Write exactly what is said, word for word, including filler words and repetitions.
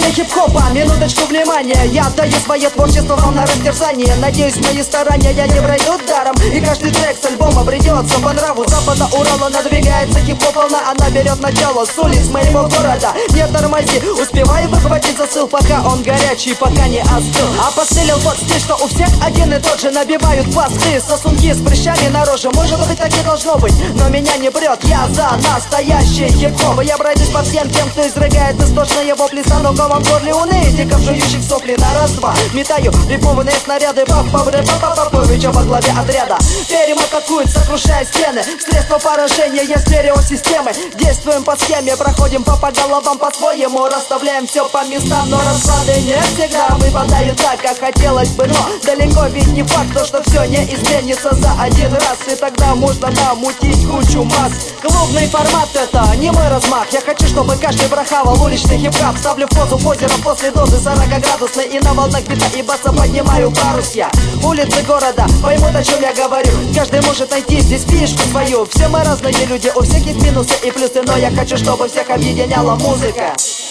Вселенная хип-хопа, минуточку внимания. Я даю свое творчество вам на растерзание. Надеюсь, мои старания я не пройдут даром, и каждый трек с альбома придется по нраву. С запада Урала надвигается хип-хоп волна. Она берет начало с улиц моего города. Не тормози, успевай выхватить засыл, пока он горячий, пока не остыл. А подстелил тот стиль, что у всех один и тот же. Набивают басты, сосунки с прыщами на роже. Может быть, так и должно быть, но меня не прет. Я за настоящий хип-хоп. Я пройдусь по всем тем, кто изрыгает истошные вопли с оноговом в горле унытиков, жующих сопли на раз-два. Метаю рифмованные снаряды, пап-пап-ре-пап-пап-папыча во главе отряда. Перем атакуют, сокрушая стены. Средства поражения, я стереосистемы. Действуем по схеме, проходим по, по головам по-своему. Расставляем все по местам, но расклады не всегда выпадают так, как хотелось бы. Но далеко ведь не факт, то, что все не изменится за один раз. И тогда можно намутить кучу масс. Клубный формат — это не мой размах. Я хочу, чтобы каждый брахавал уличный хип-хап. Ставлю в позу позера после дозы сорокаградусной. И на волнах бита и баса поднимаю парус я. Улицы города поймут, о чем я говорю. Каждый может найти здесь фишку свою. Все мы разные люди, у всех есть минусы и плюсы, но я хочу, чтобы всех объединяла музыка.